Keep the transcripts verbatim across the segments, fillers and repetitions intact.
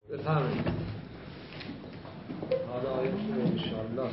بفرمایید. حالا آیه انشاءالله.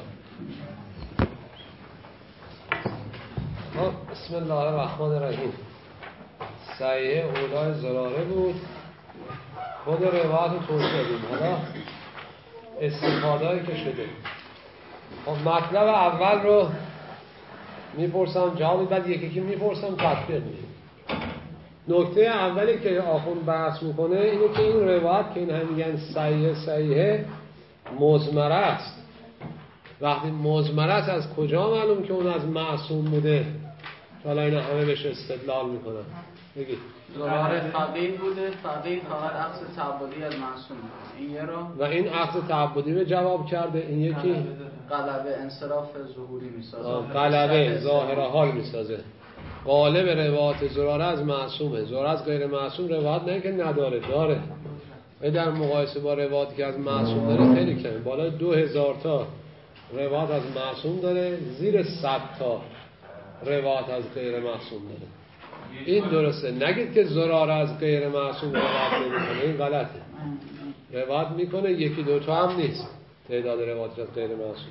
بسم الله الرحمن الرحیم. صحیح اولای زراره بود. خود روایت رو توضیح دادیم. حالا استفاده‌ای که شده. خب مطلب اول رو میپرسم جواب بعد یکی که میپرسم تطبیق میدیم. نکته اولی که آخوند بحث میکنه اینه که این روایت که این هم میگن صحیح صحیحه مضمره است. وقتی مضمره است از کجا معلوم که اون از معصوم بوده؟ حالا اینا همه بهش استدلال میکنن. بگید. زراره فقیه بوده، فقیه فقط اخذ تعبدی از معصوم بوده. این یه رو و این اخذ تعبدی به جواب کرده. این یکی غلبه انصراف ظهوری میسازه. غلبه ظاهر حال میسازه. غالب روایت زراره از معصومه. زراره از غیر معصوم روایت نه که نداره، داره. و در مقایسه با روایتی که از معصوم داره خیلی کمه. بالای دو هزار تا روایت از معصوم داره، زیر صد تا روایت از غیر معصوم داره. این درسته. نگید که زراره از غیر معصوم روایت نمیکنه، این غلطه. روایت میکنه، یکی دوتا هم نیست تعداد روایت از غیر معصوم.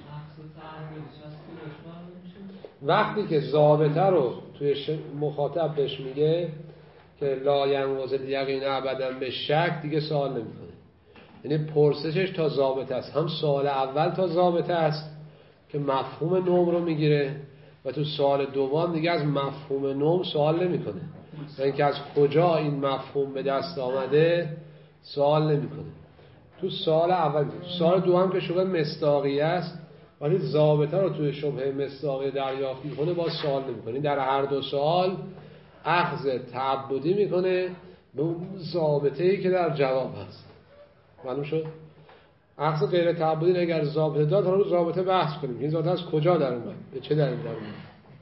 وقتی که ضابطه رو توی مخاطب بهش میگه که لا ینقض الیقین ابدا به شک، دیگه سوال نمیکنه. یعنی پرسشش تا ضابطه است. هم سوال اول تا ضابطه است که مفهوم نوم رو میگیره و تو سوال دوم دیگه از مفهوم نوم سوال نمیکنه. یعنی که از کجا این مفهوم به دست آمده سوال نمیکنه. تو سوال اول، سوال دوم که شبه مصداقیه است، ولی ضابطه رو توی شبه مصداقیه دریافت میکنه با سوال نمیکنه. در هر دو سوال اخذ تعبدی میکنه به اون ضابطه‌ای که در جواب هست. معلوم شد؟ اخذ غیر تعبدی اگر ضابطه داد، حالا ضابطه بحث کنیم. این ضابطه از کجا در اومد؟ به چه دلیل در اومد؟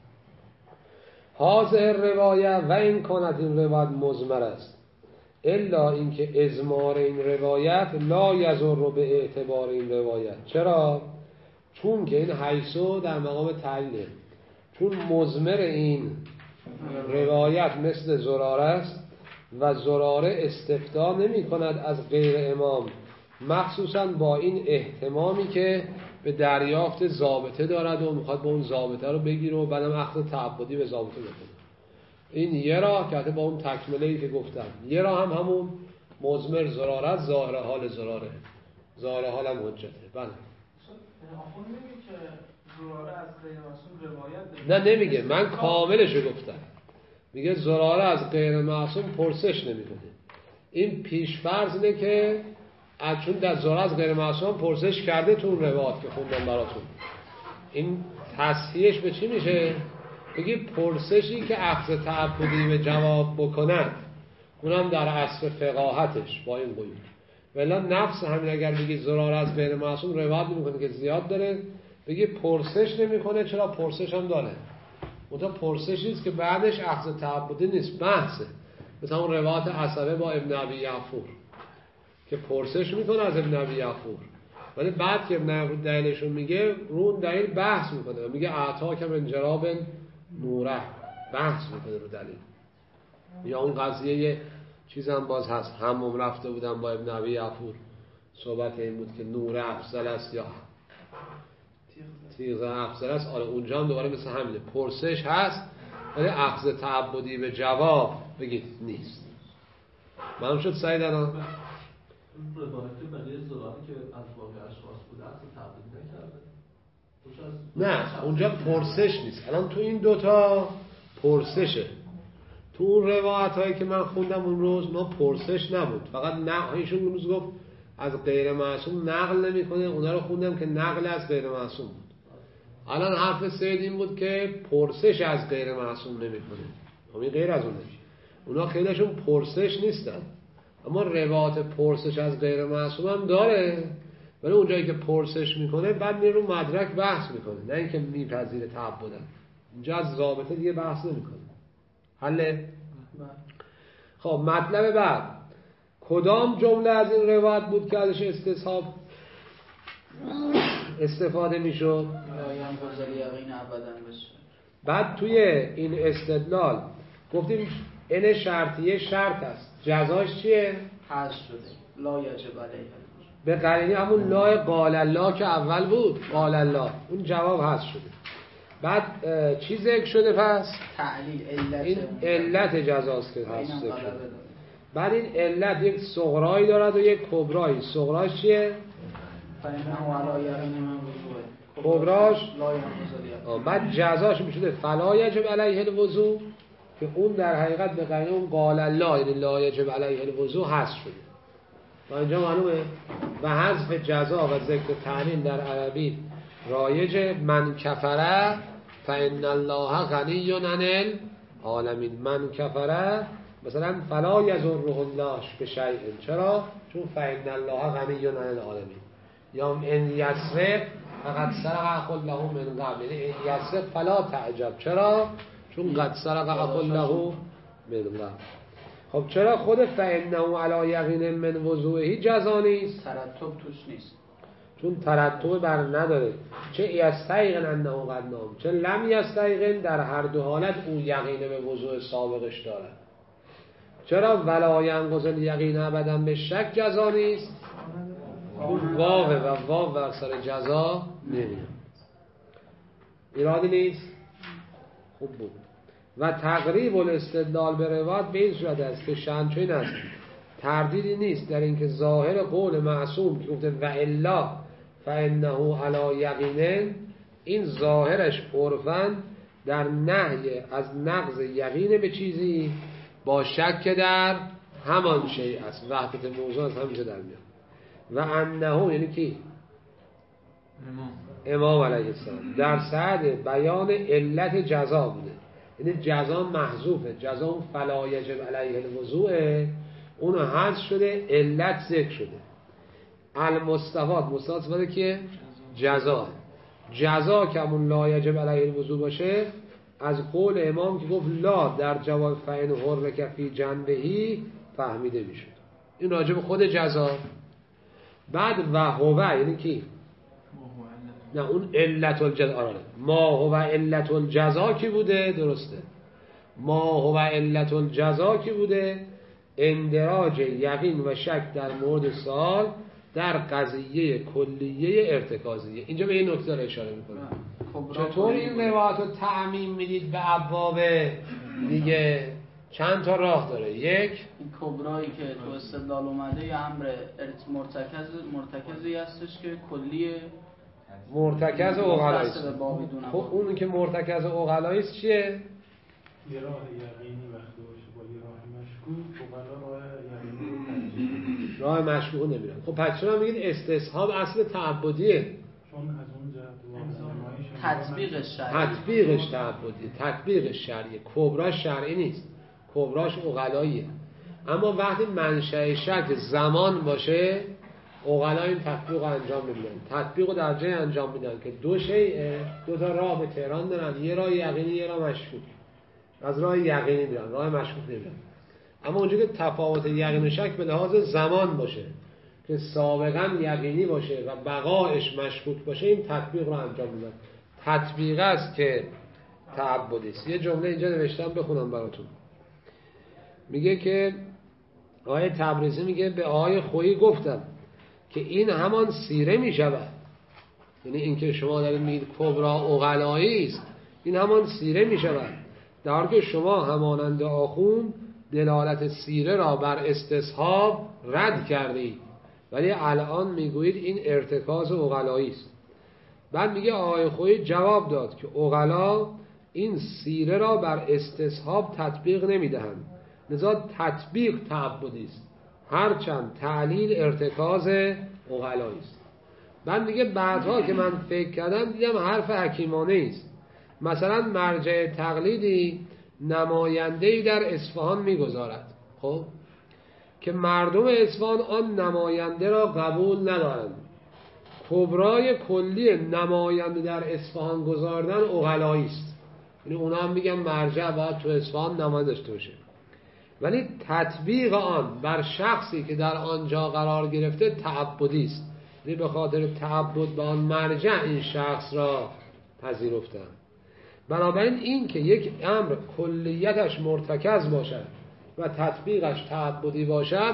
هذه روایه و این کانت این روایت مضمر است، الا اینکه ازمار این روایت لا یضر به اعتبار این روایت. چرا؟ چون که این حیثو در مقام تعلیله. چون مضمر این روایت مثل زراره است و زراره استفتا نمی کند از غیر امام، مخصوصا با این اهتمامی که به دریافت ضابطه دارد و میخواد با اون ضابطه رو بگیره و بعدم اخذ تعبدی به ضابطه بکنه. این یه راه که با اون تکمله‌ای که گفتم، یه راه هم همون مضمر زراره است، ظاهر حال زراره، ظاهر حال هم حجته. بله آخون نمیگه که زراره از غیر معصوم روایت داره. نه نمیگه، من کاملشو گفتم. میگه زراره از غیر معصوم پرسش نمیکنه. این پیشفرض اینه که چون در زراره از غیر معصوم پرسش کرده تو اون روایت که خوندم براتون. این تصحیحش به چی میشه؟ بگی پرسشی که اخذ تعبدی به جواب بکنن، اونم در اصل فقاهتش با این قیود. ولی نفس همین اگر بگی زراره از غیر معصوم روایت نمیکنه که زیاد داره، بگی پرسش نمیکنه. چرا؟ پرسش هم داره. اونتا پرسشی است که بعدش اخذ تعبدی نیست، بحثه. مثلا اون روایت عصبه با ابن ابی یعفور که پرسش میکنه از ابن ابی یعفور، ولی بعد که ابن ابی دلیلشو میگه رو اون دلیل بحث میکنه، میگه اعطا که من جراب نوره، بحث میکنه رو دلیل. یا اون قضیه یه چیز هم باز هست، همم رفته بودن با ابن ابی یعفور، صحبت این بود که نوره افضل است یا تیغ افضل است. آره اونجا هم دوباره مثل همینه، پرسش هست ولی اخذ تعبدی به جواب بگید نیست. معلوم شد سعید الان؟ روایت برای زراره که از واقع اشخاص بوده اصلا تعبدی نکرده. نه اونجا پرسش نیست. الان تو این دوتا پرسشه. تو اون روایت هایی که من خوندم اون روز ما پرسش نبود، فقط نه ایشون اون روز گفت از غیر معصوم نقل نمی کنه. اونا رو خوندم که نقل از غیر معصوم بود. الان حرف سید این بود که پرسش از غیر معصوم نمی کنه. همین غیر از اونه. اونا خیلیشون پرسش نیستن، اما روایت پرسش از غیر معصوم هم داره، ولی اونجایی که پرسش میکنه بعد میره رو مدرک بحث میکنه، نه اینکه میپذیره تعبدن. اینجا از ضابطه دیگه بحث نمیکنه. حله؟ خب مطلب بعد، کدام جمله از این روایت بود که ازش استصحاب استفاده میشد؟ بعد توی این استدلال گفتیم این شرطیه شرط است، جزاش چیه؟ حذف شده لا یجب علیه. به قرینه همون لا قال الله که اول بود، قال الله اون جواب هست شده. بعد چی ذکر شده پس؟ تعلیل علت، این علت جزاست که هست ذکر شده. داره. بعد این علت یک صغرایی دارد و یک کبرایی. صغراش چیه؟ فإنه علی یقین من وضوء. کبراش لا ینقض. بعد جزاش میشده فلا یجب علیه الوضوء که اون در حقیقت به قرینه اون قال الله یعنی لا یجب علیه الوضوء هست شده. تا اینجا معلومه؟ و حذف جزا و ذکر تعلیل در عربی رایج. من کفره فإن الله غنی عن العالمین. من کفره مثلا فلا یضره الله بشیء. چرا؟ چون فإن الله غنی عن العالمین. یا ان یسرق فقد سرق اخ له من قبل. یعنی ان یسرق فلا تعجب. چرا؟ چون قد سرق اخ له من قبل. خب چرا خود فإنه علی یقین من وضوعه جزا نیست؟ ترتب توش نیست. چون ترتب بر نداره. چه یستیقن انه قد نام، چه لم یستیقن، در هر دو حالت او یقین به وضوع سابقش داره. چرا ولا ینقض الیقین ابدا به شک جزا نیست؟ اون واو و واو بر سر جزا نمیاد. ایرادی نیست؟ خوب بود. و تقریب الاستدلال به روایت به این صورت است که شأنچین است تردیدی نیست در اینکه ظاهر قول معصوم که گفته و الا فانه علی یقین، این ظاهرش عرفاً در نهی از نقض یقین به چیزی با شک در همان شیء است. وحدت موضوع از همینجا در میاد. و انه یعنی کی؟ امام علیه السلام در سعد بیان علت جزا بوده. یعنی جزا محذوفه. جزا اون فلا یجب علیه الوضوء اون حذف شده، علت ذکر شده. المستفاد مستفاد بوده که جزا جزا که همون لا یجب علیه الوضوء باشه از قول امام که گفت لا در جواب فعن حرک فی جنبهی فهمیده میشه. این راجب خود جزا. بعد و هو یعنی کی؟ نه اون علت الجزا. آره ما هو علت الجزا کی بوده؟ درسته. ما هو علت الجزا کی بوده؟ اندراج یقین و شک در مورد سوال در قضیه کلیه ارتکازیه. اینجا به این نکته داره اشاره میکنه. چطور این روایت رو تعمیم میدید به ابواب دیگه؟ چند تا راه داره. یک این کبرایی که تو استدلال اومده یه امر مرتکز مرتکزی هستش که کلیه مرتکز عقلایی است. خب اون که مرتکز عقلایی است چیه؟ یه راه یقینی وقتی باشه با یه راه مشکوک، عقلا راه یقینی رو راه مشکوک نمیرن. خب پس چرا میگید استصحاب اصل تعبدیه؟ چون از اون جهت تطبیق شرعی، تطبیقش تعبدی، تطبیق شرعی. کبراش شرعی نیست، کبراش عقلاییه. اما وقتی منشأ شک زمان باشه عقلا این تطبیق رو انجام میدن. تطبیق رو در جای انجام میدن که دو شیء، دو تا راه به تهران دارن، یه راه یقینی یه راه مشکوک. از راه یقینی میرن، راه مشکوک نمیرن. اما اونجا که تفاوت یقین و شک به لحاظ زمان باشه که سابقا یقینی باشه و بقایش مشکوک باشه این تطبیق رو انجام میدن. تطبیق است که تعبدی است. یه جمله اینجا نوشتم بخونم براتون. میگه که آقای تبریزی میگه به آقای خویی گفتم که این همان سیره میشود. یعنی اینکه شما دارید میگید کبرا عقلایی است، این همان سیره میشود در حالی که شما همانند آخوند دلالت سیره را بر استصحاب رد کردید ولی الان میگویید این ارتکاز عقلایی است. بعد میگه آقای خویی جواب داد که عقلا این سیره را بر استصحاب تطبیق نمیدهند، لذا تطبیق تعبدی است، هرچند تعلیل ارتکاز عقلایی است. بعد میگه بعدها که من فکر کردم دیدم حرف حکیمانه است. مثلا مرجع تقلیدی نماینده‌ای در اصفهان میگذارد، خب که مردم اصفهان آن نماینده را قبول ندارند. کبرای کلی نماینده در اصفهان گذاردن عقلایی است. یعنی اونا هم میگن مرجع باید تو اصفهان نماینده داشته باشه، ولی تطبیق آن بر شخصی که در آنجا قرار گرفته تعبدی است. یعنی به خاطر تعبد به آن مرجع این شخص را پذیرفتند. بنابراین این که یک امر کلیتش مرتکز باشد و تطبیقش تعبدی باشد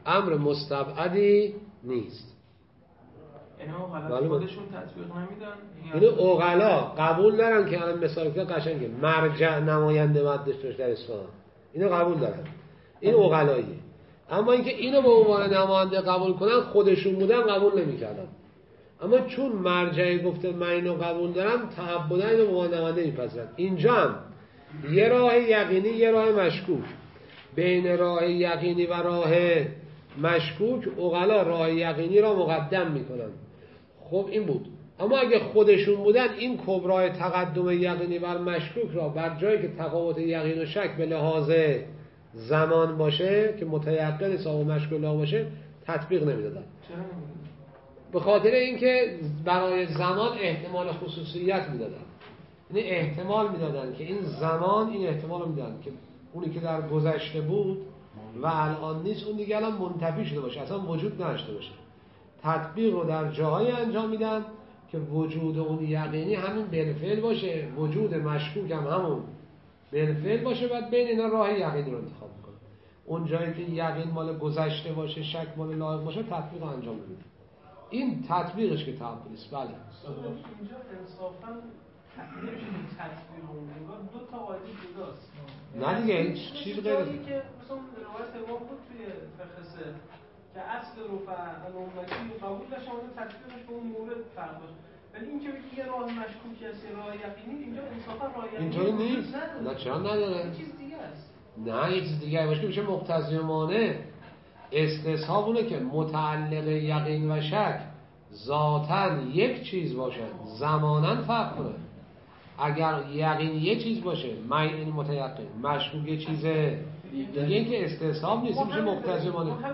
امر مستبعدی نیست. اینا غلط معلومه. خودشون تطبیق نمیدن. اینو عقلا قبول دارن که الان مثال که قشنگه مرجع نماینده باید داشته باشه در اصفهان، اینو قبول دارن، این عقلاییه. اما اینکه اینو به عنوان نماینده قبول کنن خودشون بودن قبول نمیکردن. اما چون مرجع گفته من اینو قبول دارم تعبداً اینو به عنوان نماینده میپذیرن. اینجا هم یه راه یقینی یه راه مشکوک، بین راه یقینی و راه مشکوک عقلا راه یقینی را مقدم میکنن. خب این بود. اما اگه خودشون بودن این کبرای تقدم یقینی بر مشکوک را بر جایی که تفاوت یقین و شک به لحاظ زمان باشه که متیقن حساب و مشکوک باشه تطبیق نمیدادن. چرا نمیدونی؟ به خاطر اینکه برای زمان احتمال خصوصیت میدادن، یعنی احتمال میدادن که این زمان این احتمال میدادن که اونی که در گذشته بود و الان نیست اون دیگه الان منتفی شده باشه، اصلا وجود نداشته باشه. تطبیق رو در جاهایی انجام میدن که وجود اون یقینی همین بالفعل باشه، وجود مشکوک هم همون بالفعل باشه، بعد بین اینا راه یقینی رو انتخاب میکنه. اون جایی که یقین مال گذشته باشه، شک مال لاحق باشه، تطبیق رو انجام میده. این تطبیقش که تعبیر است. بله اینجا انصافا نمیشه تطبیق اون نگاه دو تا قاعده جداست. نه دیگه هیچ چیز غیر از که مثلا روایت امام بود توی فقه که اصل رفع الامتی رو قبول داشت اما تطبیقش به اون مورد فرق داشت. ولی این که یه راه مشکوکی است یه راه یقینی اینجا انصافا راه یقینی اینطوری نیست. نه چرا نداره؟ یه چیز دیگه است. نه یه چیز دیگه باشه که میشه مقتضی و مانع. استصحاب اونه که متعلق یقین و شک ذاتاً یک چیز باشد، زماناً فرق کنه. اگر یقین یه چیز باشه، معین متیقن، مشکوک یه چیز دیگه، این که استصحاب نیست، میشه مقتضی و مانع.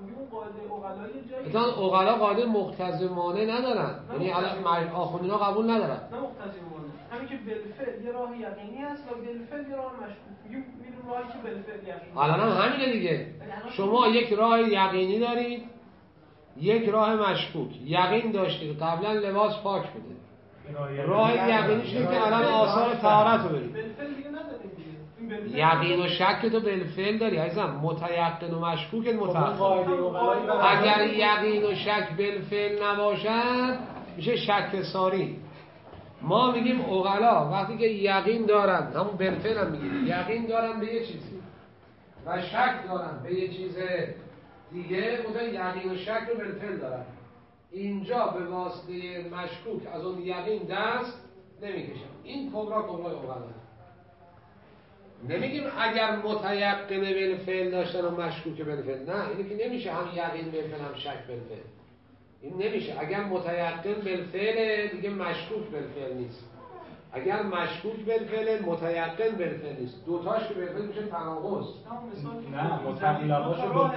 مثلا عقلا قاعده مقتضی و مانع ندارن، یعنی الان آخوندینا قبول ندارن. نه مقتضی و مانع، همین که بالفعل یه راه یقینی هست و بالفعل یه راه مشکوک. میگیم میریم راهی که بالفعل یقینی. الان هم همینه دیگه. شما یک راه یقینی دارید، یک راه مشکوک. یقین داشتید قبلا لباس پاک بوده. راه یقینیش اینه که الان آثار طهارت رو برید. بالفعل دیگه نداریم دیگه. یقین و شک تو بالفعل داری عزیزم، متیقن و مشکوک متأخر. اگر یقین و شک بالفعل نباشد میشه شک ساری. ما میگیم عقلا وقتی که یقین دارن، همون بالفعل هم میگیم یقین دارن به یه چیزی و شک دارن به یه چیز دیگه، اون یقین و شک رو بالفعل دارن. اینجا به واسطه مشکوک از اون یقین دست نمیکشن. این کبرا کبرای عقلا. نمیگیم اگر متیقن بالفعل داشتن و مشکوک بالفعل، نه اینه که نمیشه هم یقین بالفعل هم شک بالفعل. این نمیشه. اگر متیقن بالفعل دیگه مشکوک بالفعل نیست، اگر مشکوک بالفعل متیقن بالفعل نیست. دوتاش که بالفعل میشه تناقض. نه متقلباشو راه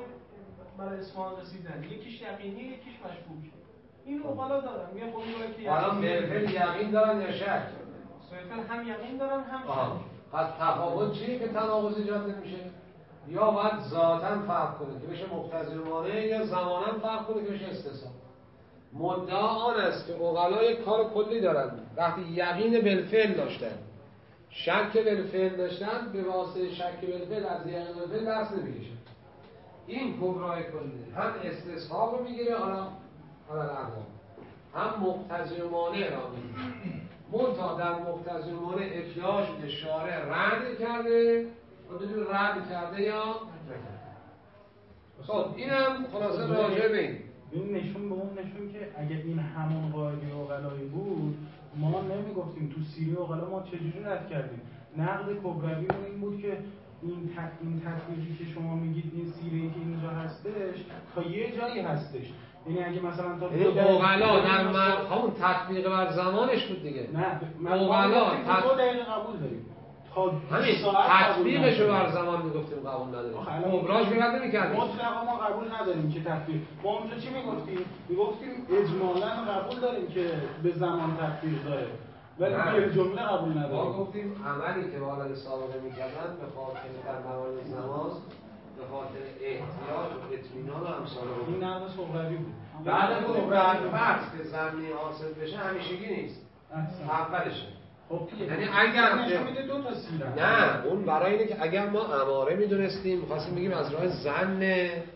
برای اصفهان رسیدن، یکیش یقینی یکیش مشکوک. اینو عقلا دارن میگن خب اون که الان بالفعل یقین دارن یا شک؟ بالفعل هم یقین دارن هم شک. پس تفاوت چیه که تناقض ایجاد نمیشه؟ یا باید ذاتاً فرق کنه که بشه مقتضی و مانع، یا زماناً فرق کنه که بشه استثناء. مدعا آن است که عقلا یک کار کلی دارن. وقتی یقین بالفعل داشتن، شک بالفعل داشتن، به واسطه شک بالفعل از یقین بالفعل دست نمیکشن. این کبرای کلی هم استصحاب رو میگیره، حالا حالا الان هم مقتضی و مانع را میگیره. منتها در مقتضی و مانع ادعا شده شارع رد کرده و بدون رد کرده یا نکرده. خب اینم خلاصه راجع به این این نشون به اون نشون که اگه این همون قاعده عقلایی بود ما نمیگفتیم تو سیری عقلا ما چجوری رد کردیم. نقد کبروی این بود که این این تطبیقی که شما میگید این سیری که اینجا هستش تا یه جایی هستش، یعنی اگه مثلا تا این عقلا در همون تطبیق بر زمانش بود دیگه. نه عقلا دو دقیقه قبول داریم، همین تطبیقش رو بر زمان میگفتیم قبول نداریم. کبراش رو رد نمی‌کردیم. مطلقا ما قبول نداریم که تطبیق. ما اونجا چی میگفتیم؟ میگفتیم اجمالاً قبول داریم که به زمان تطبیق داره، ولی به جمله قبول نداریم. ما گفتیم عملی که والد سابقه می‌کردن به خاطر در موارد نماز به خاطر احتیاط و اطمینان و امثال اون. این نقد صغروی بود. بعد گفتیم بعد فرض که ضمنی حاصل بشه همیشگی نیست. اولشه. خب یعنی اگر نشون میده دو تا سیره. نه اون برای اینه که اگر ما اماره میدونستیم می‌خواستیم بگیم از راه ظن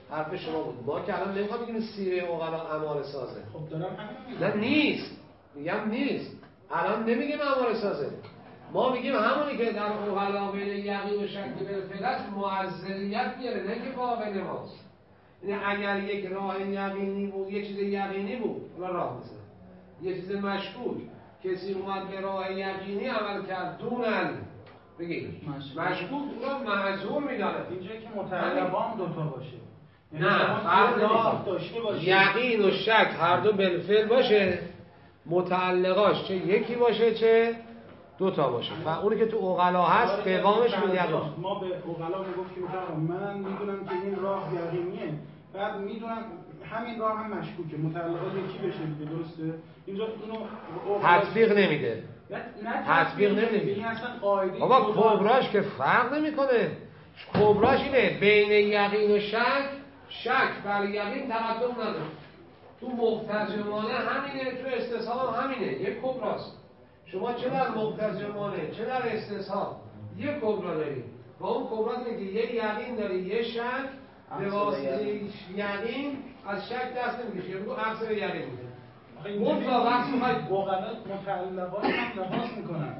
حرف شما بود. ما که الان نمیخوام بگیم سیره اوغلا اماره سازه. خب دارم همین نه نیست، میگم نیست. الان نمیگیم اماره سازه. ما میگیم همونی که در اوغلا بین یقین و شک بالفعل است معذریت میاره، نه که باقی ماست. یعنی اگر یک راه یقینی بود، یه چیز یقینی بود، حالا راه مثلا یه چیز مشکوک، کسی اومد به راه یقینی عمل کرد دون علم، بگید مشکوک او را معذور میداند. اینجایی که متعلقان دوتا باشه، نه فرق داشته باشه، یقین و شک هر دو بالفعل باشه، متعلقاش چه یکی باشه چه دوتا باشه. و اونی که تو اوغلا هست پیغامش میگه ما به اوغلا میگفتیم که من میدونم که این راه یقینیه، بعد میدونم همین راه هم مشکوکه، متعلقات یکی بشه دیگه، درسته؟ اینجا اینو تطبیق نمیده، نه تطبیق نمیده. این اصلا قاعده بابا کبراش که فرق نمیکنه. کبراش اینه بین یقین و شک، شک بر یقین تقدم نداره. تو مقتضیانه همینه، تو استصحاب همینه، یک کبراست. شما چه در مقتضیانه چه در استصحاب یک کبرا داری. با اون کبرا اینه که یه یقین داری، یه شک، به واسطه یقین از شک دست نمیکشی، یعنی عکس یقین میده. اون تا وقتی میخوای اوغلا متعلقات هم لحاظ میکنن.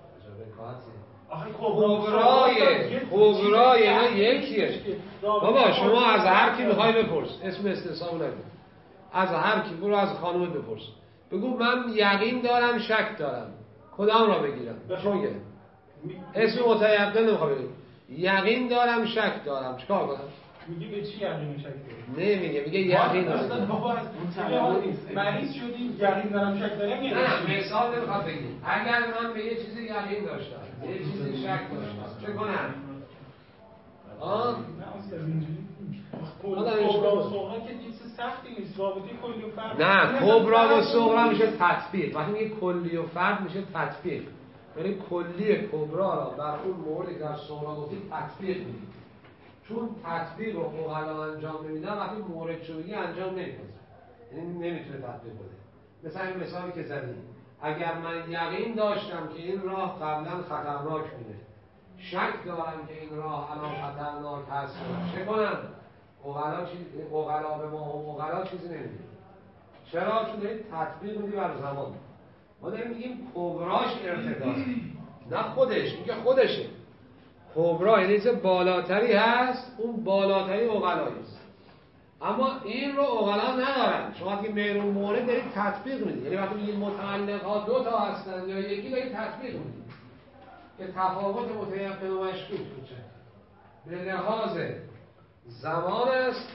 آخه کبرای کبرای اینا یکیه. بابا شما از هر کی میخوای بپرس، اسم استصحاب نگو، از هر کی برو از خانومت بپرس، بگو من یقین دارم شک دارم، کدام را بگیرم؟ چی میگه؟ اسم متیقن نمیخوام بگم، یقین دارم شک دارم، چیکار کنم؟ میگه به چی یقین و شک دارم؟ نمیگه، میگه یقین دارم. بابا از مریض شدی یقین دارم شک دارم. نه مثال نمیخوام بگیم. اگر من به یه چیزی یقین داشتم، یه چیزی شک داشتم، چه کنم؟ آه؟ نه اصلا اینجوری کبرا و صغرا که چیز سختی نیست، رابطه کلی و فرد. نه کبرا و صغرا میشه تطبیق. وقتی میگه کلی و فرد میشه تطبیق، یعنی کلی کبرا را بر اون موردی که در صغرا گفتید تطبیق میدید. چون تطبیق رو اوغلا انجام نمیدن، وقتی مورد شدگی انجام نمیده، یعنی نمیتونه تطبیق بده. مثلا این مثالی که زدیم، اگر من یقین داشتم که این راه قبلا خطرناک بوده، شک دارم که این راه الان خطرناک هست، چه کنم؟ اوغلا چیز اوغلا به ما اوغلا چیزی نمیده. چرا؟ چون دارید تطبیق میدی بر زمان. ما داریم میگیم کبراش ارتکاز، نه خودش، میگه خودشه. کبرا یعنی چیز بالاتری هست، اون بالاتری اوغلایی است. اما این رو اوغلا ندارن. شما که میرون مورد دارید تطبیق میدید، یعنی وقتی میگید متعلقات دو تا هستن یا یکی، دارید تطبیق میدید که تفاوت متیقن و مشکوک میشه به لحاظ زمان است.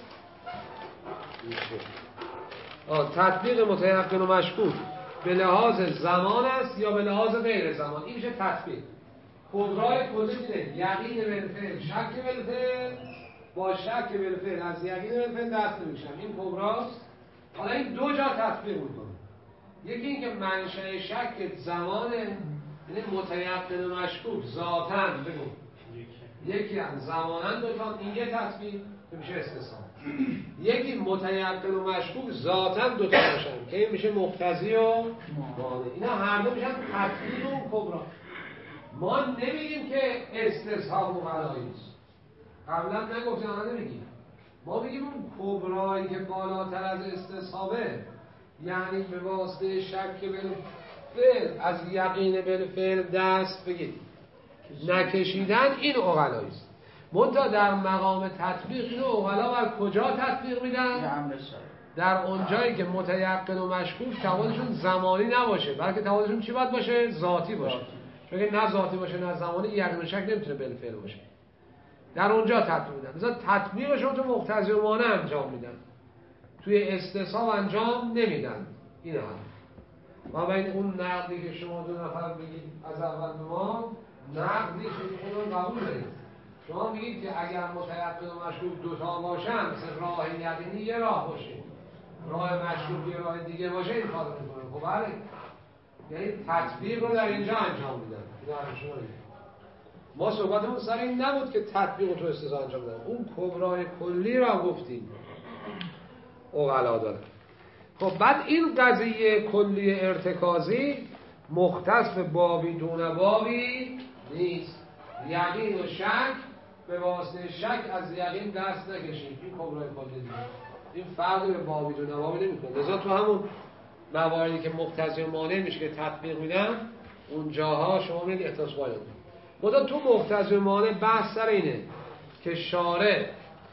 آه تطبیق متیقن و مشکوک به لحاظ زمان است یا به لحاظ غیر زمان، این میشه تطبیق. کبرای کلی اینه، یقین بالفعل شک بالفعل، با شک بالفعل از یقین بالفعل دست نمیشم، این کبراست. حالا این دو جا تطبیق میکنه. یکی این که منشأ شک زمانه، یعنی متیقن و مشکوک ذاتاً بگو یکی هم زماناً دوتا، این یه تطبیق که میشه استثناء. یکی متیقن و مشکوک ذاتاً دوتا باشن که این میشه مقتضی و مانع. اینا هر دو میشن تطبیق و کبرا. ما نمیگیم که استصحاب اوغلایی است. قبلا نگفتیم، الان نمیگیم. ما میگیم اون کبرایی که بالاتر از استصحابه، یعنی به واسطه شک بالفعل از یقین بالفعل دست بگید نکشیدن، این اوغلایی است. منتها در مقام تطبیق اینو اوغلا بر کجا تطبیق میدن؟ در اونجایی که متیقن و مشکوک تفاوتشون زمانی نباشه، بلکه تفاوتشون چی باید باشه؟ ذاتی باشه. چون که نه ذاتی باشه نه زمانی، یقین و شک نمیتونه بالفعل باشه. در اونجا تطبیق میدن. مثلا تطبیقشون تو مقتضی و مانع انجام میدن، توی استصحاب انجام نمیدن. این هم ما بین اون نقدی که شما دو نفر بگید از اول به ما، نقدی که اون رو قبول دارید. شما میگید که اگر متیقن و مشکوک دوتا باشن، مثل راه یقینی یه راه باشه، راه مشکوک یه راه دیگه باشه، این کار میکنه. خب بله، یعنی تطبیق رو در اینجا انجام میدن. ما صحبتمون سر این نبود که تطبیق تو استثناء انجام بدن، اون کبرای کلی را گفتیم اوغلا داره. خب بعد این قضیه کلی ارتکازی مختص به بابی دون بابی نیست. یقین و شک به واسطه شک از یقین دست نکشید. این کبرای کلی دیگه. این فرقی به بابی و نوامی نمیکنه. لذا تو همون مواردی که مقتضی و مانع میشه که تطبیق میدن اون جاها شما میگید احتیاط باید. خدا تو مقتضی و مانع بحث سر اینه که شارع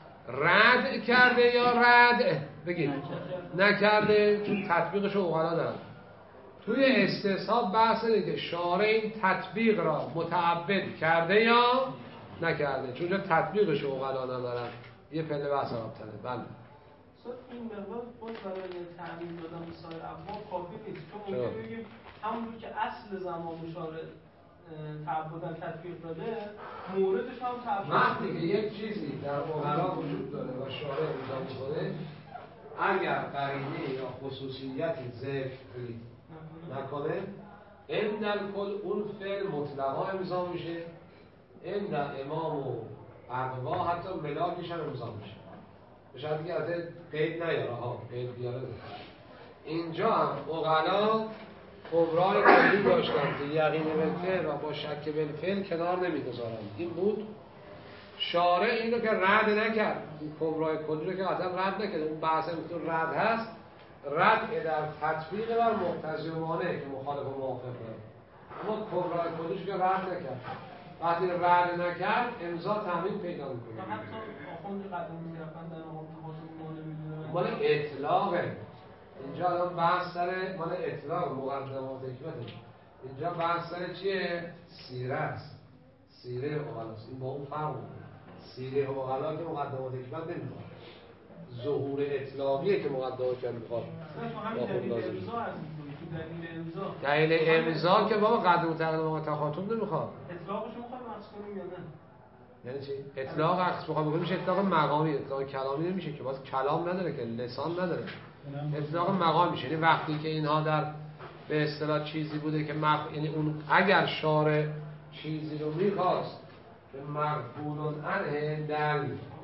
رد کرده یا رد بگید نکرده، چون تطبیقش رو اوغلا دارن. توی استصحاب بحث اینه که شارع این تطبیق را متعبد کرده یا نکرده، چون تطبیقش رو اوغلا ندارن. یه پله بحث رابطنه. بله این مقدار باز برای تعبیر دادن به سایر ابواب کافی نیست، چون ممکنه بگیم همونجور که اصل زمان مشاره تعبدن تطبیق داده موردش هم تعبیر وقتی که یک چیزی در اوغلا وجود داره و شارع امضا می‌کنه، اگر قرینه یا خصوصیتی ذکر نکنه عند الکل اون فعل مطلقا امضا میشه، عند امام و اقوا حتی ملاکش هم امضا میشه. شاید دیگه از قید نیاره ها، قید بیاره. اینجا هم اغلا کبرای کلی داشتن که یقین بالفعل را با شک بالفعل کنار نمیگذارن. این بود شارع اینو که رد نکرد، این کبرای کلی رو که اصلا رد نکرد. اون بحث میتون رد هست، رد در تطبیق بر مقتضی و مانع که مخالف و موافق داره. اما کبرای کلیش که رد نکرد، وقتی رد نکرد امضا تمرین پیدا میکنه. حتی آخوند قدم میرفتن در آقام تخاطب مانع میدونه مال اطلاقه. اینجا الان بحث سر مال اطلاق مقدمات حکمته. اینجا بحث سر چیه؟ سیره است. سیره اغلاست. این با اون فرق میکنه. سیره اغلا که مقدمات حکمت نمیخواد، ظهور اطلاقیه که مقدمات حکمت میخواد. همین دلیل امضا هست میکنی، تو دلیل امضا دلیل امضا که بابا قدم و تقدیم تخاطب نمیخواد. اطلاقش رو میخواد بحث کنیم یا نه؟ یعنی چی؟ اطلاق عکس بخواد بکنیم میشه اطلاق مقامی، اطلاق کلامی نمیشه که، باز کلام نداره که، لسان نداره. اطلاق مقام میشه. یعنی وقتی که اینها در به اصطلاح چیزی بوده که مق... یعنی اون اگر شارع چیزی رو میخواست که مقبولون عنه در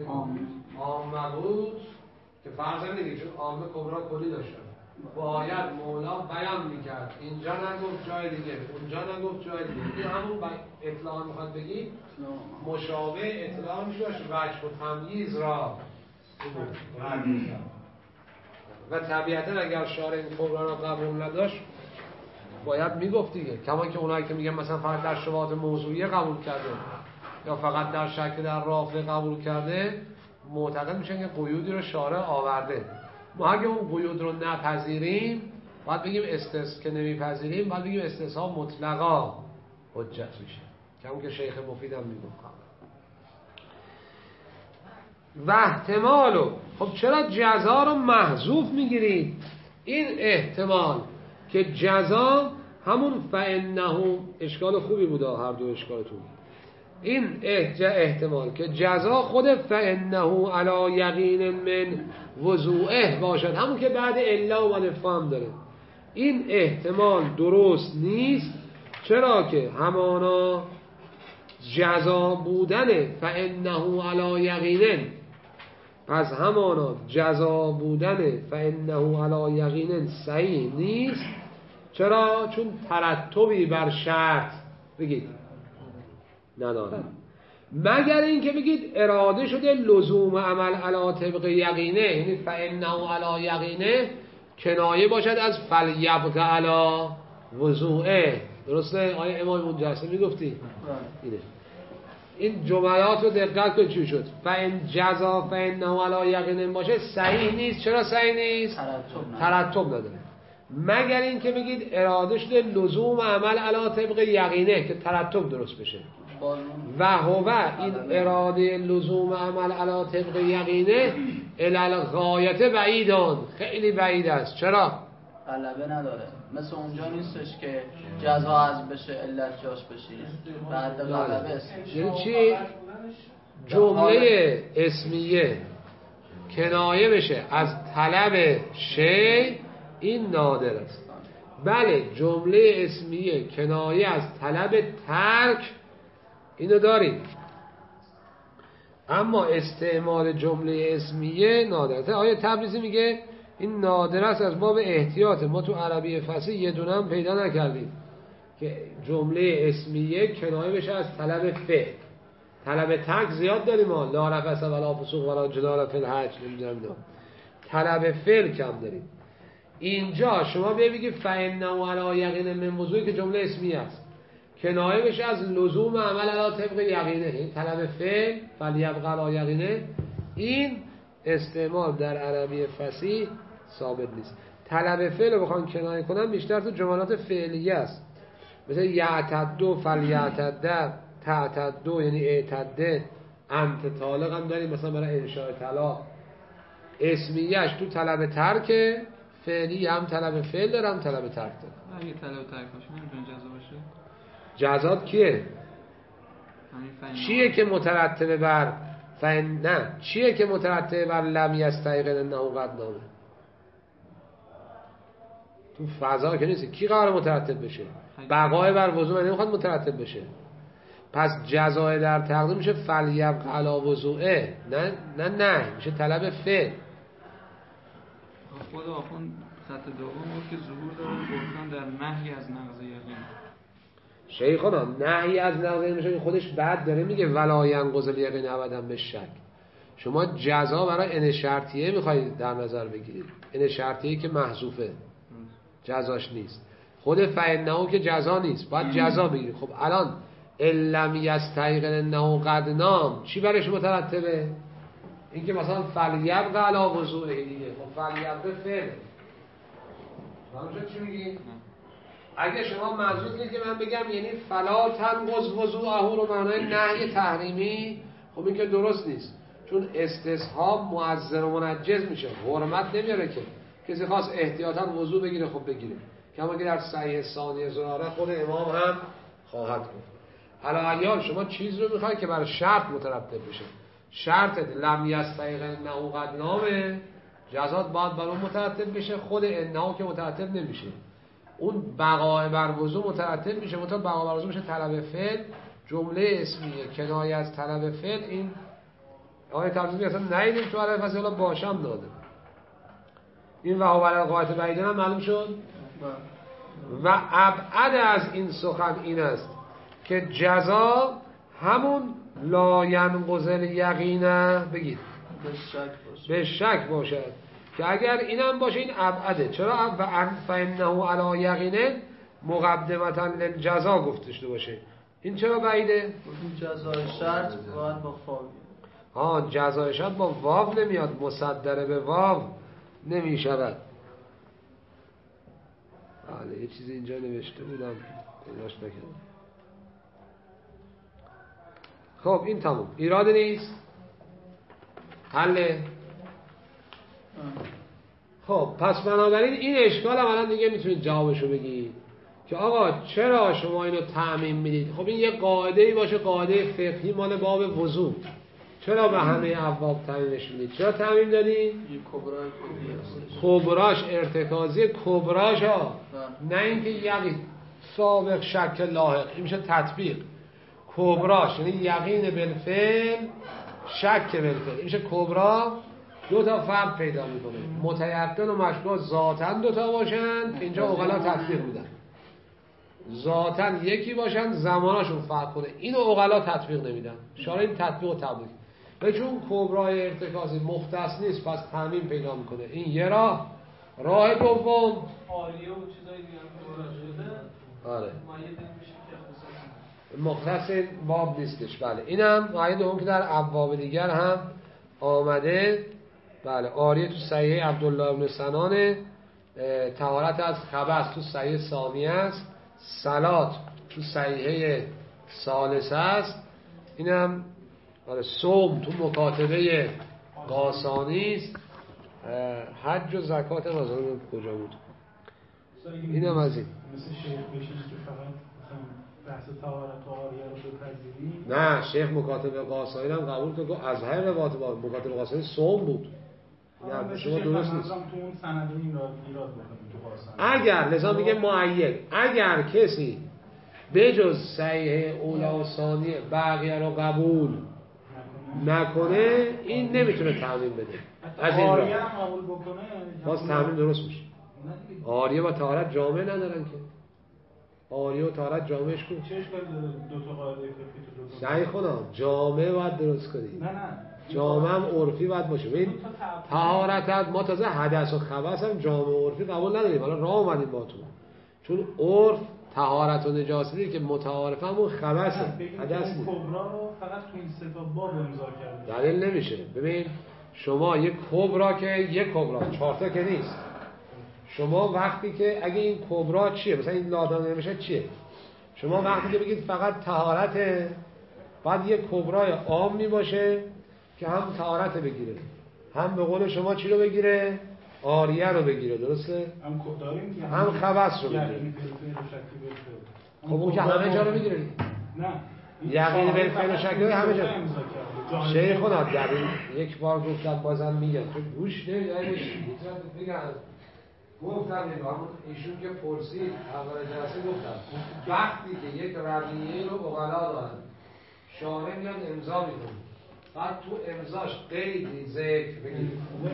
عامه بود که فرض نمیگه، چون عامه کبرا کلی داشتن، باید مولا بیان میکرد اینجا نگفت جای دیگه، اونجا نگفت جای دیگه. این همون اطلاق میخواد بگی مشابه اطلاق میشه وجه و تمییز را و طبیعتا اگر شارع این کبرا را قبول نداشت باید میگفت دیگه. کما که اونایی که میگن مثلا فقط در شبهات موضوعیه قبول کرده یا فقط در شک در رافع قبول کرده، معتقد میشن که قیودی رو شارع آورده. ما اگه اون قیود رو نپذیریم باید بگیم استث که نمیپذیریم باید بگیم استثناء مطلقا حجت میشه، کما که شیخ مفید هم میگفت. و احتمالو خب چرا جزا رو محذوف میگیرید؟ این احتمال که جزا همون فانه اشکال خوبی بوده، هر دو اشکالتون. این احتمال که جزا خود فانه علی یقین من وضوعه باشد، همون که بعد الا و نفهم داره، این احتمال درست نیست. چرا که همانا جزا بودن فانه علی یقین، پس همانا جزا بودن فانه علی یقین صحیح نیست. چرا؟ چون ترتبی بر شرط بگید نداره، مگر اینکه بگید اراده شده لزوم عمل علی طبق یقینه، یعنی فانه علی یقینه کنایه باشد از فلیبق علی وضوعه. درسته؟ آیه امام منجسم میگفتی اینه. این جملات رو دقت کنید چی شد. فان جزا فانه علی یقین باشه صحیح نیست. چرا صحیح نیست؟ ترتب نداره. مگر این که بگید اراده شده لزوم عمل علی طبق یقینه که ترتب درست بشه. و هو این اراده لزوم عمل علی طبق یقینه الی غایت بعیدان، خیلی بعید است. چرا؟ غلبه نداره. مثل اونجا نیستش که جزا از بشه علت جاش بشینه، بعد غلبه است. یعنی چی؟ جمله اسمیه کنایه بشه از طلب شی، این نادر است. بله جمله اسمیه کنایه از طلب ترک، اینو داریم، اما استعمال جمله اسمیه نادر است. آیه تبریزی میگه این نادر است از باب احتیاط. ما تو عربی فصیح یه دونه هم پیدا نکردیم که جمله اسمیه کنایه بشه از طلب فعل. طلب ترک زیاد داریم ما، لا رفث ولا فسوق ولا جدال فی الحج، نمیدونم. طلب فعل کم داریم. اینجا شما ببینید فإنه علی یقین من موضوعی که جمله اسمی است، کنایه بشه از لزوم عمل علی طبق یقینه. این طلب فعل فلیبقى علی یقینه، این استعمال در عربی فصیح ثابت نیست. طلب فعل رو بخوان کنایه کنن بیشتر تو جملات فعلیه است، مثل یعتدو فلیعتد، تعتدو یعنی اعتده، انت طالق هم داریم مثلا برای انشاء طلاق. اسمیش تو طلب ترک، فعلی هم طلب فعل داره هم طلب ترک داره. اگه طلب ترک باشه نمیتونه جزا باشه. جزات کیه؟ چیه که مترتبه بر فین نه چیه که مترتبه بر لم یستیقن انه قد نامه؟ تو فضا که نیست. کی قرار مترتب بشه؟ بقای بر وضوء نمیخواد مترتب بشه. پس جزای در تقدیم میشه فلیبقى علی وضوءه، نه نه نه میشه طلب فعل. خود آخوند خط دوم بود که ظهور داره گفتن در نهی از نقض یقین. شیخانا نهی از نقض یقین میشه خودش بعد داره میگه ولا ینقض الیقین ابدا به شک. شما جزا برای ان شرطیه میخواید در نظر بگیرید، ان شرطیه که محذوفه جزاش نیست. خود فإنه که جزا نیست، باید جزا بگیرید. خب الان لم یستیقن انه قد نام چی برش مترتبه؟ این که مثلا فلیبقى علی وضوءه دیگه. خب فلیبقى فعل فهمت چی میگی؟ اگه شما منظور اینه که من بگم یعنی فلا تنقض وضوءه رو معنای نهی تحریمی، خب این که درست نیست، چون استصحاب معذر و منجز میشه، حرمت نمیاره که کسی خواست احتیاطاً وضوء بگیره خب بگیره، کما که در صحیح ثانی زراره خود امام هم خواهد گفت. علاوه شما چیز رو میخواید که برای شرط مترتب بشه، شرط لم یستیقن انه قد نامه، جزات باید بر اون مترتب بشه، خود انه که مترتب نمیشه. اون بقای بر وضوء مترتب میشه، مترتب بقای بر وضوء میشه طلب فعل، جمله اسمیه کنایه از طلب فعل. این آیه تفسیری اصلا ندیدیم تو عربی فصیح، حالا باشم داده. این و هو علی قاعده بعیدن هم معلوم شد. و ابعد از این سخن این است که جزا همون لا ینقض الیقین بگید به شک باشه، به شک باشد، که اگر اینم باشه این ابعده. چرا؟ و ان فانه علی یقین مقدمتا للجزا گفته شده باشه. این چرا بعیده؟ جزای شرط باید با فاو. ها جزای شرط با واو نمیاد، مصدره به واو نمی شود. بله یه چیزی اینجا نوشته بودم پیداش نکردم. خب این تموم، ایراد نیست، حله. خب پس بنابراین این اشکال هم الان دیگه میتونید جوابشو بگید که آقا چرا شما اینو تعمیم میدید؟ خب این یه قاعده‌ای باشه، قاعده فقهی مال باب وضو، چرا به همه ابواب تعمیمش میدید؟ چرا تعمیم دادید؟ این کبرای کلی هستش، کبراش ارتکازی کبراش ها، نه اینکه یقین سابق شک لاحق. این میشه تطبیق. کبراش یعنی یقین بالفعل، شک بالفعل، این میشه کبرا. دو تا فرق پیدا میکنه، متیقن و مشبوه ذاتن دو تا باشن، اینجا عقلا تطبیق میدن، ذاتن یکی باشن زماناشون فرق کنه، اینو عقلا تطبیق نمیدن، شارع این تطبیق و تبدیل. و چون کبرای ارتکازی مختص نیست پس تعمیم پیدا میکنه. این یه راه. راه دوم عالیه و چیزای دیگه هم شده، آره مایه میشه که اختصاص مختص باب نیستش. بله اینم قاعده دوم که در ابواب دیگر هم آمده. بله آریه تو صحیح عبدالله بن سنان، طهارت از خبث تو صحیح ثانی است، صلات تو صحیح ثالث است. اینم آره صوم تو مکاتبه قاسانی است. حج و زکات هم از اون کجا بود؟ اینم از این مثل شیخ بشید که فقط بحث طهارت و آریه رو بپذیریم. نه شیخ مکاتبه قاسانی هم قبول کرد که از هر روایت مکاتبه قاسانی صوم بود. نه شما درست نیست. تو اون سند این را ایراد بکنیم تو قاسانی. اگر لذا میگه معید، اگر کسی بجز صحیح اولا و ثانیه بقیه رو قبول نکنه این نمیتونه تعمیم بده. از این آریه راه هم قبول بکنه باز تعمیم درست میشه. آریه و طهارت جامعه ندارن که. آریه و طهارت جامعش کن. چه اشکالی داره دو تا قاعده فقهی تو دو تا؟ سعی خودم جامعه باید درست کنی. نه نه جامعه هم عرفی باید باشه. ببین طهارت ما تازه حدث و خبث هم جامعه عرفی قبول نداریم. حالا راه اومدیم با تو. چون عرف طهارت و نجاستی که متعارفه همون خبثه. حدث نیست. کبرا رو فقط تو این سه تا باب امضا کرده. دلیل نمیشه. ببین شما یک کبرا که یک کبرا چهار تا که نیست. شما وقتی که اگه این کبرا چیه مثلا این لادان نمیشه چیه شما وقتی که بگید فقط طهارت بعد یک کبرای عامی باشه که هم طهارت بگیره هم به قول شما چی رو بگیره آریه رو بگیره درسته هم داریم که هم خبث رو بگیره خب اون که همه جا رو میگیره نه یقین به فعل و شکل همه جا شیخ خدا در یک بار گفتم بازم میگم تو گوش نمیدونی بگم گفتم همون ایشون که پرسید اول جلسه گفتم وقتی که یک رویه رو اغلا دارن شارع میاد امضا میکنه بعد تو امضاش قیدی ذکر بگید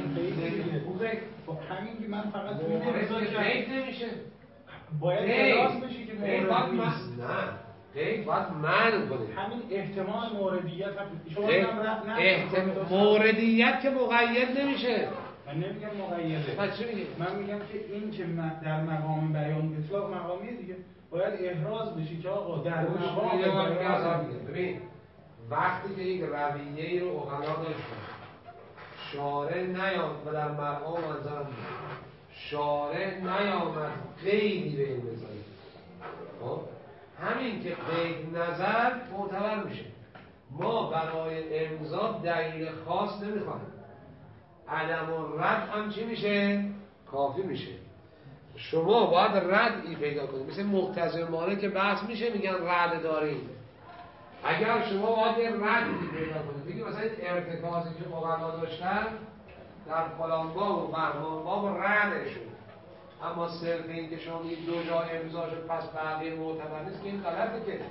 با همین که من فقط توی امضا قید نمیشه باید اعلاس بشی که مورد نیست نه قید باید منع کنه همین احتمال موردیت شما احتمال موردیت که مقید نمیشه من نمیگم مقیده. پس چی میگی؟ من میگم که این که در مقام بیان اطلاق مقامیه دیگه باید احراز بشی که آقا در مقام بیان ببین وقتی که یک رویه‌ای رو اغلا داشتن شارع نیامد و در مقام منظرم بود شارع نیامد قیدی به این بذارید خب همین که قید نظر معتبر میشه ما برای امضا دلیل خاص نمیخوایم عدم و رد هم چی میشه؟ کافی میشه شما باید ردی پیدا کنید مثل مقتضی مانع که بحث میشه میگن رد داریم اگر شما باید یه ردی پیدا کنید بگید مثلا این ارتکازی که اغلا داشتن در فلان باب و بهمان باب ردشون اما صرف این که شما میگید دو جا امضا شد پس بقیه معتبر نیست که این غلطه که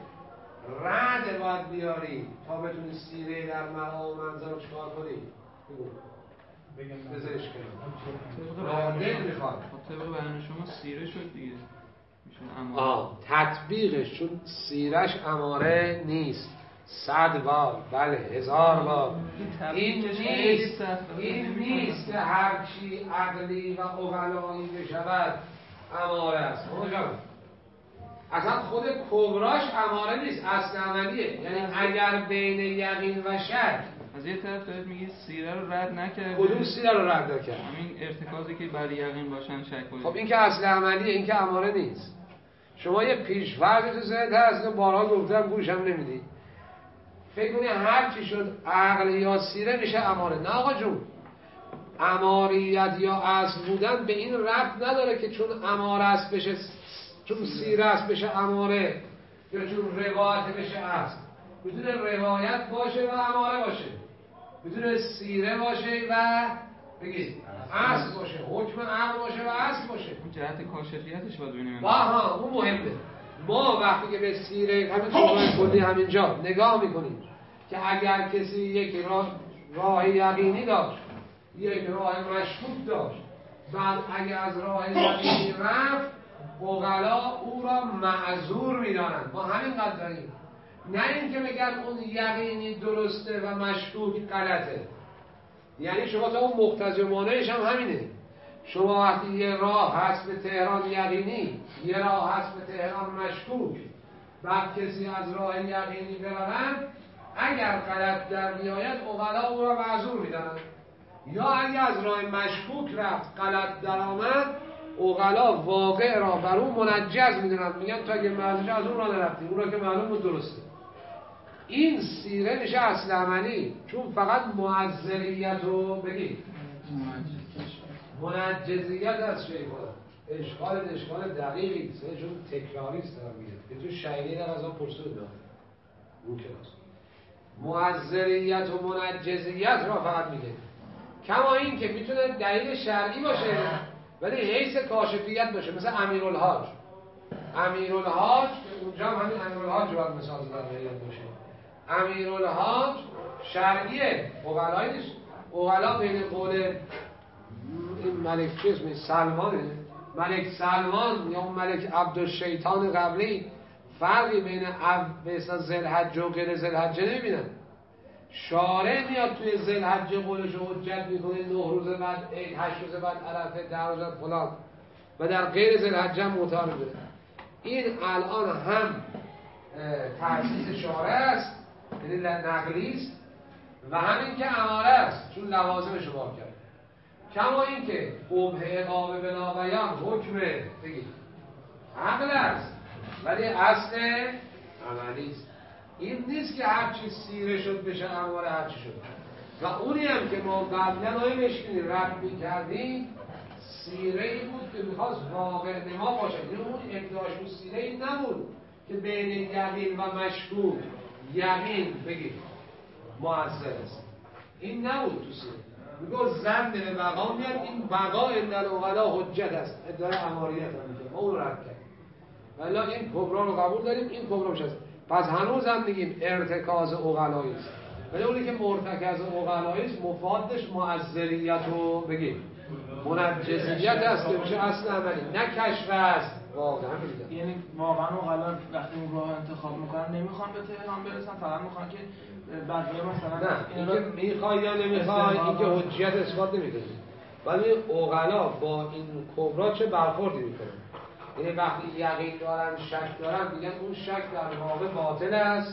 رد باید بیاری تا بتونی سیره در مقام منظر رو چکار کنید بگو بذارش کنید راده میخواد طبق بیان شما سیره شد دیگه آه تطبیقش چون سیرش اماره نیست صد بار بله هزار بار این نیست این نیست که هرچی عقلی و اغلایی بشود اماره است اصلا خود کبراش اماره نیست اصل عملیه یعنی اگر بین یقین و شک از یه طرف دارید میگید سیره رو رد نکرد کدوم سیره رو رد نکرد همین ارتکازی که بر یقین باشن شک کنید خب این که اصل عملیه این که اماره نیست شما یه پیش‌فرض تو ذهنت هست اینو بارها گفتم گوشم نمیدی فکر کنی هر چی شد عقل یا سیره میشه اماره نه آقا جون اماریت یا اصل بودن به این ربط نداره که چون اماره است بشه چون سیره است بشه اماره یا چون روایت بشه اصل میتونه روایت باشه و اماره باشه میتونه سیره باشه و بگید اصل باشه حکم عقل باشه و اصل باشه اون جهت کاشفیتش باید ببینیم آها اون مهمه ما وقتی که به سیره همین چیزای کلی همینجا نگاه میکنیم که اگر کسی یک راه راه یقینی داشت یک راه مشکوک داشت بعد اگر از راه یقینی رفت عقلا او را معذور میدانند ما همین قدر داریم نه اینکه بگن اون یقینی درسته و مشکوک غلطه یعنی شما تا اون مقتضی مانعش هم همینه شما وقتی یه راه هست به تهران یقینی یه راه هست به تهران مشکوک بعد کسی از راه یقینی برند اگر غلط در بیاید عقلا او را معذور میدانند یا اگر از راه مشکوک رفت غلط در آمد عقلا واقع را بر اون منجز میدونند میگن تا اگه معلومه از اون را نرفتی اون را که معلوم بود درسته این سیره میشه اصل عملی چون فقط معذریت رو بگید منجزیت از شیء کنم اشکال اشکال دقیقی است چون تکراری است دارم میگم که تو شایعه در از آن پرسید داره اون کلاس معذریت و منجزیت را فقط میگه کما این که میتونه دلیل شرعی باشه ولی حیث کاشفیت باشه مثل امیرالحاج امیرالحاج که اونجا هم همین امیرالحاج باید مثال زدن یاد باشه امیرالحاج شرعیه اغلایی نیست اغلا بین قول این ملک چیز می سلمانه ملک سلمان یا اون ملک عبدالشیطان قبلی فرقی بین مثلا ذوالحجه و غیر ذوالحجه نمیبینن. شارع میاد توی ذوالحجه قولش رو حجت میکنه، نه روز بعد عید، هشت روز بعد عرفه، ده روز بعد فلان، و در غیر ذوالحجه هم معتبر میدونه. این الان هم تأسیس شارع است، یعنی نقلی است، و همین که اماره است چون لوازمش رو باب کرد. کما این که قبح اقامه بلا بیان حکم بگید عقل است ولی اصل عملی است. این نیست که هر چی سیره شد بشه اماره هر چی شد. و اونی هم که ما قبلا های مشکلی رد میکردیم سیره ای بود که میخواست واقع نما باشد. یعنی اون ادعاش بود سیره ای نبود که بین یقین و مشکوک یقین بگید مؤثر است. این نبود تو سیره. میگو زن به بقا میاد، این بقا اندر اغلا حجت است، ادعای اماریت هم میگه، ما اون رد کردیم. ولی این کبرا رو قبول داریم، این کبرا میشه. پس هنوز هم میگیم ارتکاز اغلایی است، ولی اونی که مرتکز اغلایی است مفادش معذریت رو بگیم منجزیت است که میشه اصل عملی، نه کشف است. واقعا میگم یعنی واقعا اغلا وقتی اون راه انتخاب میکنن نمیخوان به تهران برسن، فقط میخوان که بقیه مثلا نه اینکه میخوای یا نمیخوای اینکه حجیت اثبات نمیکنه. ولی اغلا با این کبرا چه برخوردی میکنن؟ یعنی وقتی یقین دارن شک دارن میگن اون شک در واقع باطل است،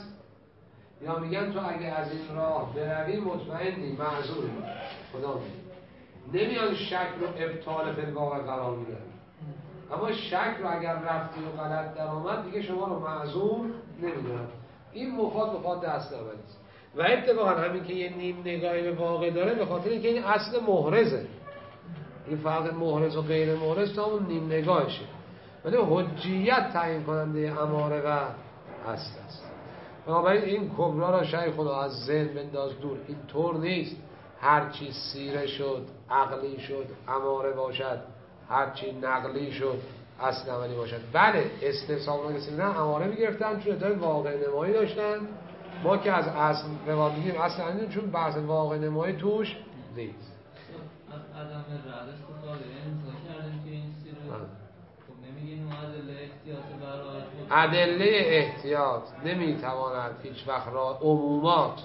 یا میگن تو اگه از این راه بروی مطمئنی معذوری خدا میگه. نمیان شک رو ابطال فی الواقع قرار میدن، اما شک رو اگر رفتی و غلط در آمد دیگه شما رو معذور نمیدونن. این مفاد مفاد اصل عملی است. و اتفاقا همین که یه نیم نگاهی به واقع داره به خاطر اینکه این اصل محرزه. این فرق محرز و غیر محرز تا اون نیم نگاهشه، ولی حجیت تعیین کننده اماره و اصل است. بنابراین این کبرا را شیخ خدا از ذهن بنداز دور. این طور نیست هر چی سیره شد عقلی شد اماره باشد، هر چی نقلی شد اصل عملی باشد. بله استثاب نگسیدن اماره میگرفتن چون ادعای واقع نمایی داشتن. ما که از اصل رواد میگیم اصل عملی چون بحث واقع نمایی توش نیست. از عدم رد استفاده امضا کردیم که این سیره خب نمیگیم ادله احتیاط برای ادله احتیاط نمیتواند هیچ وقت را عمومات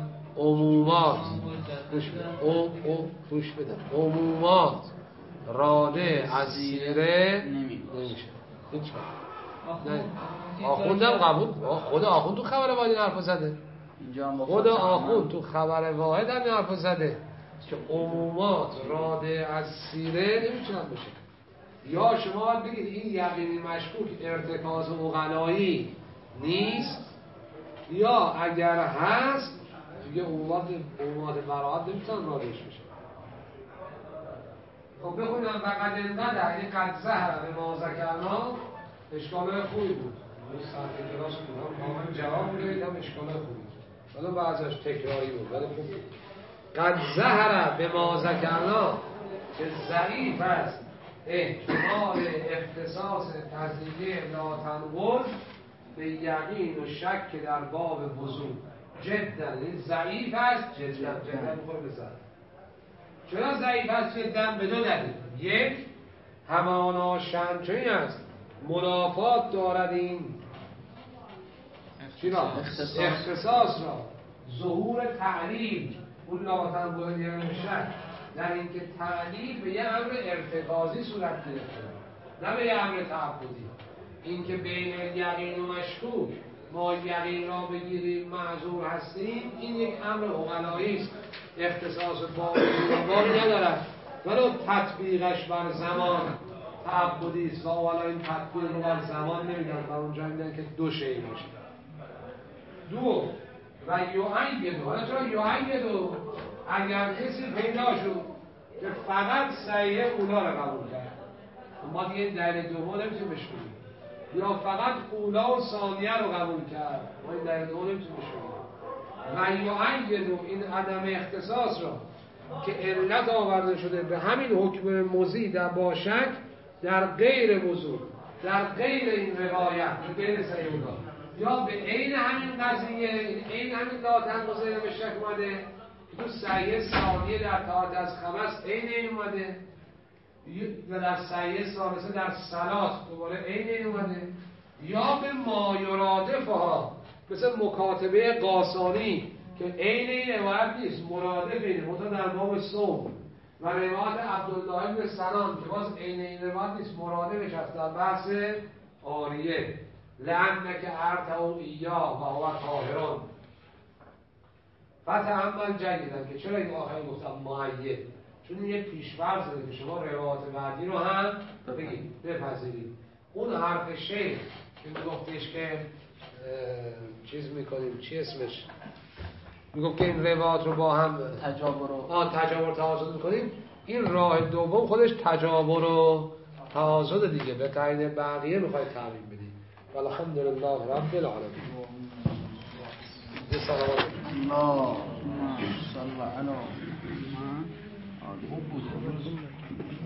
عمومات گوش بده او او گوش بده عمومات راده از سیره نمیشه هیچ وقت. نه آخوندم قبول، خود آخوند تو خبر واحد این حرف زده. خود آخوند تو خبر واحد هم این حرف زده که عمومات راده از سیره نمیتونن بشه. یا شما باید بگید این یقینی مشکوک ارتکاز اغلایی نیست، یا اگر هست دیگه عمومات عمومات براحت نمیتونن رادش بشه. خب بخونم فقط انقدر این قد زهر به ما ذکرنا اشکالای خوبی بود. این ساعت کلاس بودم کامل جواب میدهید هم اشکالای خوبی بود. حالا بعضش تکراری بود ولی خوب بود. قد زهر به ما ذکرنا که ضعیف است احتمال اختصاص تزییه لاتنقل به یقین و شک در باب وضوح جدا. این ضعیف است جدا جدا میخوره بزن. چرا ضعیف است جدا؟ به دو دلیل. یک همانا شمچه‌ای است منافات دارد این چی را؟ اختصاص. اختصاص را ظهور تعلیل اون لاتنقل یعنی شک در اینکه تعلیل به یه امر ارتکازی صورت گرفته نه به یه امر تعبدی. اینکه بین یقین و مشکوک ما یقین را بگیریم معذور هستیم این یک امر عقلایی است، اختصاص بابی ندارد، ولی تطبیقش بر زمان تعبدی است و اولا این تطبیق رو بر زمان نمیدن و اونجا میدن که دو شی باشه. دو و یعید حالا چرا یعید اگر کسی پیدا شد که فقط صحیح اولا رو قبول کرد ما دیگه دلیل دوم نمیتونیم بشکنیم، یا فقط اولا و ثانیه رو قبول کرد ما این دلیل دوم نمیتونیم بشکنیم. و یعید این عدم اختصاص را که علت آورده شده به همین حکم مزید در باشک در غیر موضوع در غیر این روایت به غیر صحیح اولا یا به عین همین قضیه عین همین داتن مزید به شک اومده تو صحیح ثانیه در طاعت از خمس عین این اومده، و در سعیه ثالثه در صلات دوباره عین این اومده، یا به مایرادفها مثل مکاتبه قاسانی که عین این عبارت نیست، مرادف اینه منتها در باب صوم، و روایت عبدالله بن سلام که باز عین این روایت نیست، مرادفش هست در بحث آریه، لعنک ارتع ایا و هو طاهران فتأمل جیدا، که چرا این آخری گفتم معید، چون این یه پیش‌فرض داره که شما روایت بعدی رو هم بگید بپذیرید. اون حرف شیخ که میگفتش که چیز میکنیم، چی اسمش، میگفت که این روایات رو با هم تجاور و آن تجاور تعاضد میکنیم، این راه دوم خودش تجاور و تعاضد دیگه، به قرین بقیه میخواید تعمیم بدید. والحمدلله رب العالمین. الله صلی علی محمد.